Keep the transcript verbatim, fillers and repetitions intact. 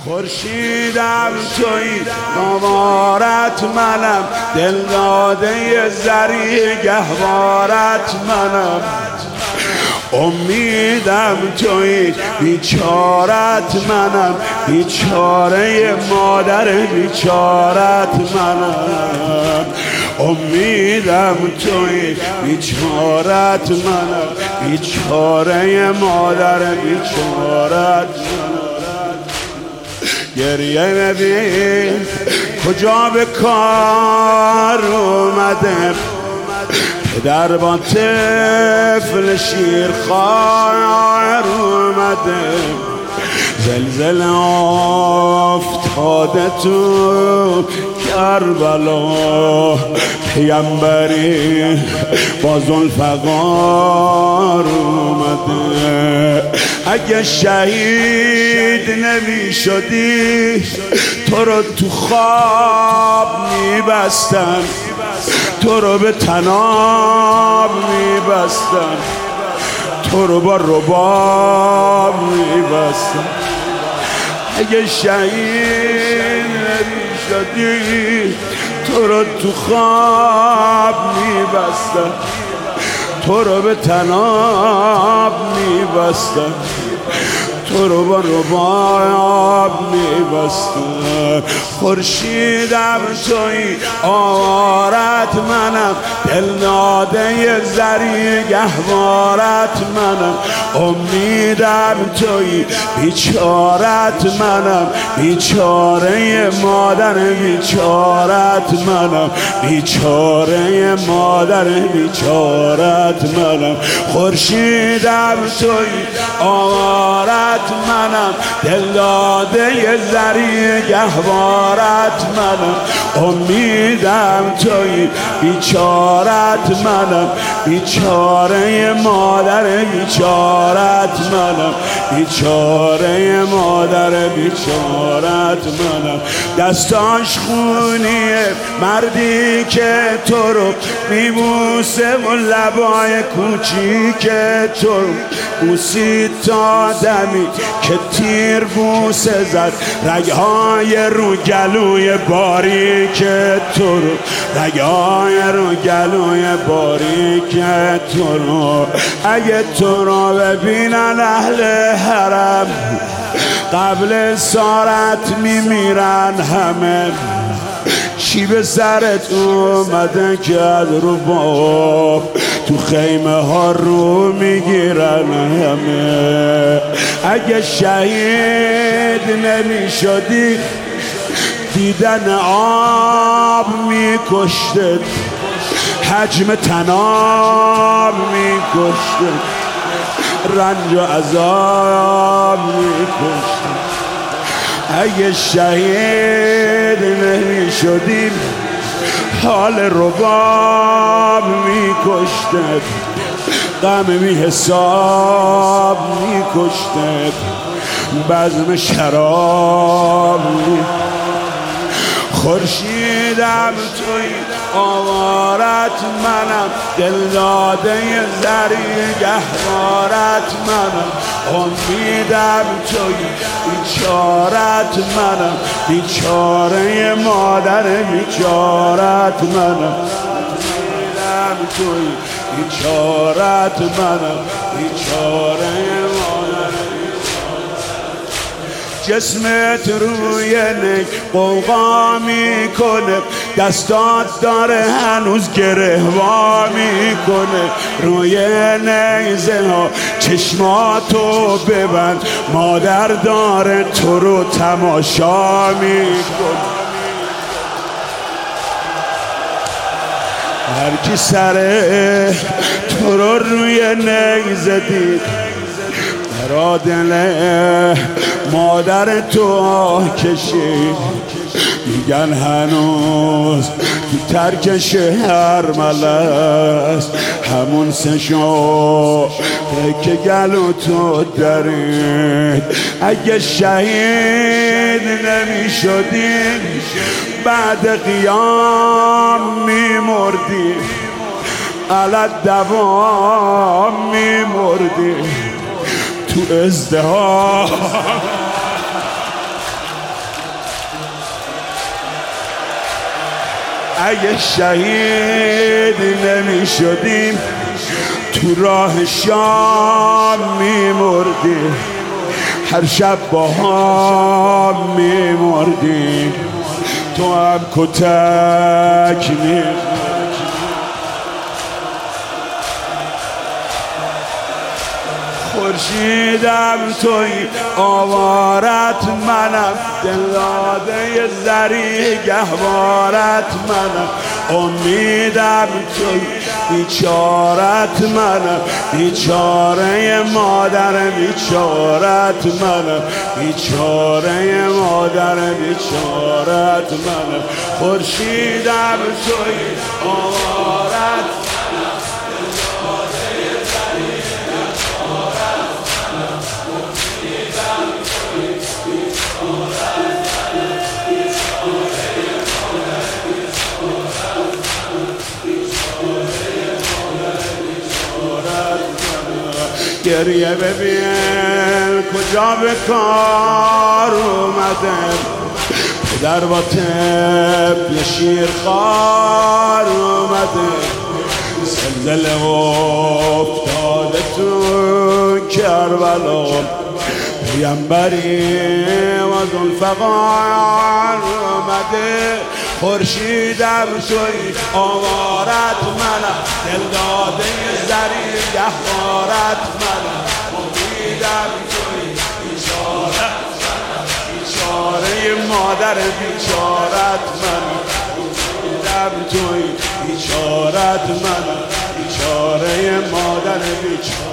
خورشیدم تویی قمارت منم، دل داده زری گهوارت منم. امیدم تویی بیچارت منم، بیچاره مادر بیچارت منم. امیدم تویی بیچارت منم، بیچاره مادر بیچارت منم. گریه ببین کجا به کار اومده، پدر با طفل شیرخوار اومده. زلزله افتاده تو کربلا، پیامبری با ذوالفقار اومده. اگه شهید نمی شدی تو رو تو خواب میبستن، تو رو به طناب میبستن، تو رو با رباب میبستن. اگه شهید نمیشدی تو رو تو خواب میبستن، تو رو به طناب میبستن، تو رو با رباب میبستن. خورشیدم تویی آوارت منم، دل داده زری گهوارت منم. امیدم تویی بیچارت منم، بیچاره مادر بیچارت منم، بیچاره مادر بیچارت منم. خورشیدم تویی آوارت منم، دل داده زری گهوارت منم. امیدم تویی بیچارت منم، بیچاره مادر بیچارت منم، بیچاره مادر بیچارت منم. دستاش خونیه مردی که تو رو میبوسه و لبای کوچیک تو رو بوسید تا دمی که تیر بوسه زد. رگهای رو گلوی باریک تو رو، رگهای رو گلوی باریک تو رو. اگه تو رو ببینن اهل حرم قبل سارت میمیرن همه. چی به سرت اومده که از رو باب تو خیمه ها رو میگیرن همه. اگه شهید نمی شدی دیدن آب میکشته، حجم تناب میکشته، رنج و عذاب میکشته. اگه شهید نمی شدیم حال رباب میکشته، غم بی حساب میکشته، بزم شراب می. خورشیدم توی آوارت منم، دل داده زری گهوارت منم. امیدم توی بیچارت منم، بیچاره مادر بیچارت منم. امیدم توی بیچارت منم، بیچاره مادر. جسمت روی نک قوقا میکنه، دستات داره هنوز گره وا میکنه. روی نیزه ها چشماتو ببند، مادر داره تو رو تماشا میکنه. هر کی سر تو رو روی نیزه دید را دل مادر تو کشید. میگن هنوز تو ترک شهر ملست، همون سشو که گلو تو درید. اگه شهید نمی شدی بعد قیام میمردی، علت دوام میمردی تو ازدهام. اگه شهید نمی شدیم تو راه شام می مردیم، هر شب با هم می مردیم، تو هم کتک می خورشیدم توی آوارت منم، دلاده زری گهوارت منم، امیدم توی بیچارت منم، بیچاره مادر بیچارت منم، بیچاره مادر بیچارت منم، خورشیدم توی آوارت گریه ببین کجا به کار اومده، پدر با طفل شیر خوار اومده، زلزله افتاده تو کربلا، پیامبری و ذوالفقار اومده، خورشیدم توی آوارت منم، دلداده زری گهوارت منم، امیدم توی بیچارت منم، بیچاره مادر بیچارت منم، امیدم توی بیچارت منم، بیچاره مادر بیچارت